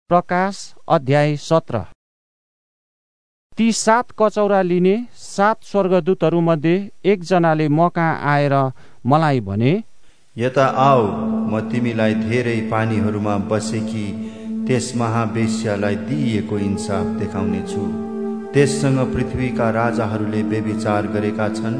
प्रकाश अध्याय 17। ती 7 कचौरा लिने 7 स्वर्गदूतहरूमध्ये एकजनाले मकहाँ आएर मलाई भने, यता आऊ, म तिमीलाई धेरै पानीहरूमा बसेकी त्यस महावेश्यालाई दिइएको इन्साफ देखाउने छु। त्यससँग पृथ्वीका राजाहरूले व्यभिचार गरेका छन्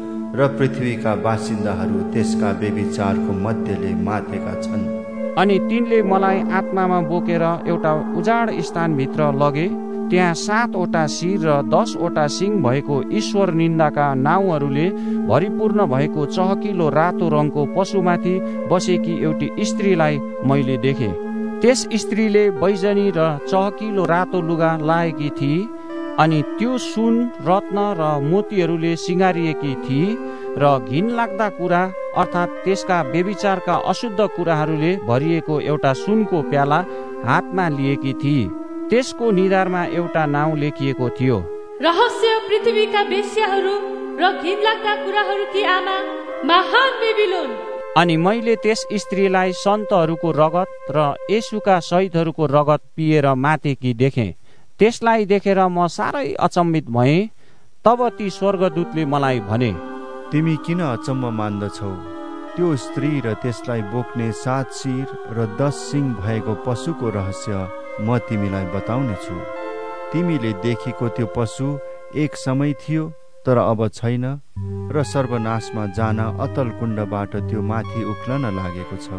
र पृथ्वीका बासिन्दाहरू त्यसका व्यभिचारको मध्यले मातेका छन्। अनि तिनले मलाई आत्मामा बोकेर एउटा उजाड स्थानभित्र लगे। त्यहाँ 7वटा शिर र 10वटा सिङ भएको ईश्वर निन्दाका नाउँहरूले भरिपूर्ण भएको चहकिलो रातो रङको पशुमाथि बसेकी एउटी स्त्रीलाई मैले देखेँ। त्यस स्त्रीले बैजनी र चहकिलो रातो लुगा लाएकी थिए, अनि त्यो सुन, रत्न र मोतीहरूले सिँगारिएकी थिए र घिनलाग्दा कुरा अर्थात् त्यसका व्यभिचारका अशुद्ध कुराहरूले भरिएको एउटा सुनको प्याला हातमा लिएकी थिए। त्यसको निधारमा एउटा नाउँ लेखिएको थियो, रहस्य पृथ्वीका वेश्याहरू र घिनलाग्दा कुराहरूकी आमा, महान बेबिलोन। अनि मैले त्यस स्त्रीलाई सन्तहरूको रगत र येशूका शहीदहरूको रगत पिएर मातेकी देखेँ। त्यसलाई देखेर म साह्रै अचम्मित भएँ। तब ती स्वर्गदूतले मलाई भने, तिमी किन अचम्म मान्दछौ? त्यो स्त्री र त्यसलाई बोक्ने 7 शिर र 10 सिङ भएको पशुको रहस्य म तिमीलाई बताउने छु। तिमीले देखेको त्यो पशु एक समय थियो, तर अब छैन र सर्वनाशमा जान अतल कुण्डबाट त्यो माथि उक्लन लागेको छ।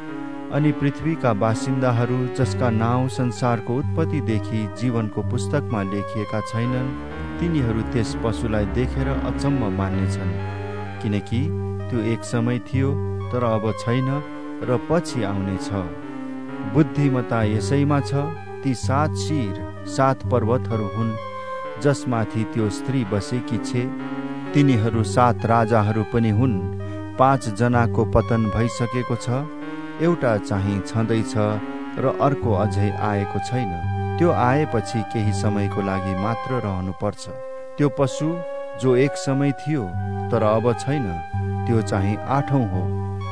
अनि पृथ्वीका बासिन्दाहरू जसका नाउँ संसारको उत्पत्तिदेखि जीवनको पुस्तकमा लेखिएका छैनन्, तिनीहरू त्यस पशुलाई देखेर अचम्म मान्नेछन्, किनकि त्यो एक समय थियो, तर अब छैन र पछि आउनेछ। बुद्धिमत्ता यसैमा छ। ती 7 शिर 7 पर्वतहरू हुन् जसमाथि त्यो स्त्री बसेकी छे। तिनीहरू 7 राजाहरू पनि हुन्। 5 जनाको पतन भइसकेको छ, एउटा चाहिँ छँदैछ र अर्को अझै आएको छैन। त्यो आएपछि केही समयको लागि मात्र रहनुपर्छ। त्यो पशु जो एक समय थियो तर अब छैन, त्यो चाहिँ 8औं हो।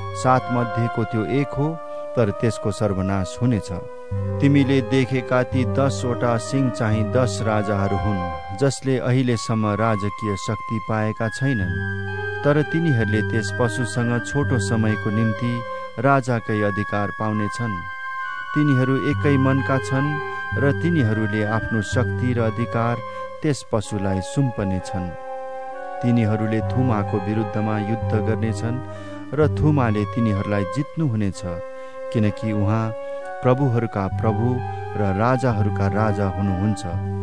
7 मध्येको त्यो एक हो, तर त्यसको सर्वनाश हुनेछ। तिमीले देखेका ती 10वटा सिङ चाहिँ 10 राजाहरू हुन् जसले अहिलेसम्म राजकीय शक्ति पाएका छैनन्, तर तिनीहरूले त्यस पशुसँग छोटो समयको निम्ति राजाकै अधिकार पाउनेछन्। तिनीहरू एकै मनका छन् र तिनीहरूले आफ्नो शक्ति र अधिकार त्यस पशुलाई सुम्पनेछन्। तिनीहरूले थुमाको विरुद्धमा युद्ध गर्नेछन् र थुमाले तिनीहरूलाई जित्नुहुनेछ, किनकि उहाँ प्रभुहरूका प्रभु र राजाहरूका राजा हुनुहुन्छ।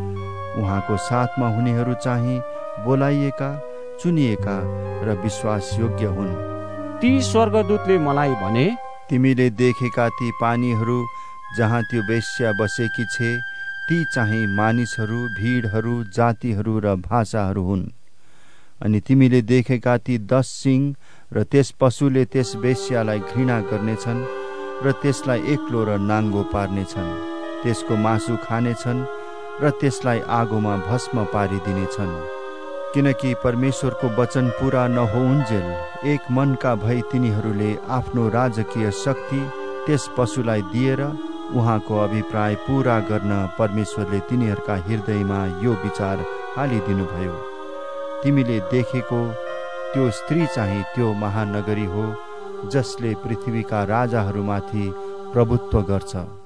उहाँको साथमा हुनेहरू चाहिँ बोलाइएका, चुनिएका र विश्वासयोग्य हुन्। ती स्वर्गदूतले मलाई भने, तिमीले देखेका ती पानीहरू जहाँ त्यो वेश्या बसेकी छे, ती चाहिँ मानिसहरू, भीडहरू, जातिहरू र भाषाहरू हुन्। अनि तिमीले देखेका ती 10 सिङ र त्यस पशुले त्यस वेश्यालाई घृणा गर्नेछन् र त्यसलाई एक्लो र नाङ्गो पार्नेछन्। त्यसको मासु खानेछन् र त्यसलाई आगोमा भस्म पारिदिनेछन्, किनकि परमेश्वरको वचन पूरा नहोउन्जेल एक मनका भई तिनीहरूले आफ्नो राजकीय शक्ति त्यस पशुलाई दिएर उहाँको अभिप्राय पूरा गर्न परमेश्वरले तिनीहरूका हृदयमा यो विचार हालिदिनुभयो। तिमीले देखेको त्यो स्त्री चाहिँ त्यो महानगरी हो जसले पृथ्वीका राजाहरूमाथि प्रभुत्व गर्छ।